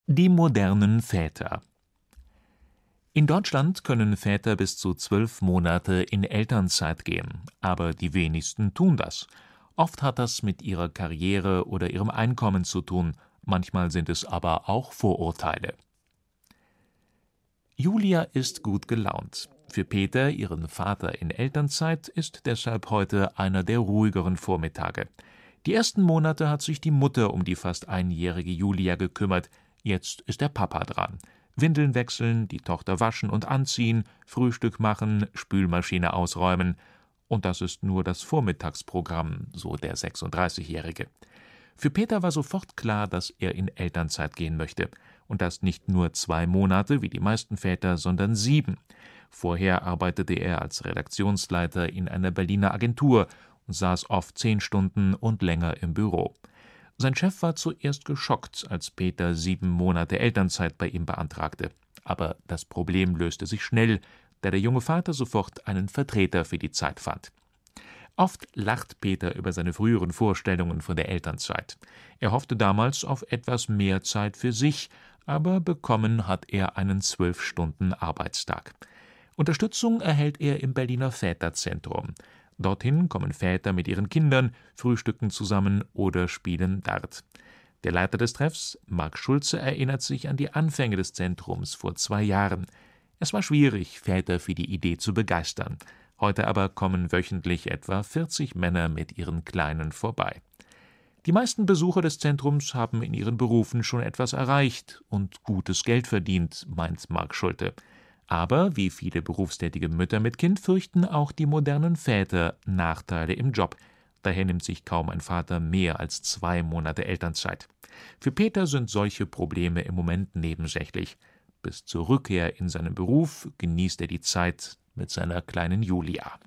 Die modernen Väter. In Deutschland können Väter bis zu 12 Monate in Elternzeit gehen, aber die wenigsten tun das. Oft hat das mit ihrer Karriere oder ihrem Einkommen zu tun, manchmal sind es aber auch Vorurteile. Julia ist gut gelaunt. Für Peter, ihren Vater in Elternzeit, ist deshalb heute einer der ruhigeren Vormittage. Die ersten Monate hat sich die Mutter um die fast einjährige Julia gekümmert, jetzt ist der Papa dran. Windeln wechseln, die Tochter waschen und anziehen, Frühstück machen, Spülmaschine ausräumen. Und das ist nur das Vormittagsprogramm, so der 36-Jährige. Für Peter war sofort klar, dass er in Elternzeit gehen möchte. Und das nicht nur 2 Monate, wie die meisten Väter, sondern 7. Vorher arbeitete er als Redaktionsleiter in einer Berliner Agentur und saß oft 10 Stunden und länger im Büro. Sein Chef war zuerst geschockt, als Peter 7 Monate Elternzeit bei ihm beantragte. Aber das Problem löste sich schnell, da der junge Vater sofort einen Vertreter für die Zeit fand. Oft lacht Peter über seine früheren Vorstellungen von der Elternzeit. Er hoffte damals auf etwas mehr Zeit für sich, aber bekommen hat er einen 12-Stunden-Arbeitstag. Unterstützung erhält er im Berliner Väterzentrum. Dorthin kommen Väter mit ihren Kindern, frühstücken zusammen oder spielen Dart. Der Leiter des Treffs, Marc Schulze, erinnert sich an die Anfänge des Zentrums vor 2 Jahren. Es war schwierig, Väter für die Idee zu begeistern. Heute aber kommen wöchentlich etwa 40 Männer mit ihren Kleinen vorbei. Die meisten Besucher des Zentrums haben in ihren Berufen schon etwas erreicht und gutes Geld verdient, meint Marc Schulte. Aber, wie viele berufstätige Mütter mit Kind, fürchten auch die modernen Väter Nachteile im Job. Daher nimmt sich kaum ein Vater mehr als 2 Monate Elternzeit. Für Peter sind solche Probleme im Moment nebensächlich. Bis zur Rückkehr in seinen Beruf genießt er die Zeit mit seiner kleinen Julia.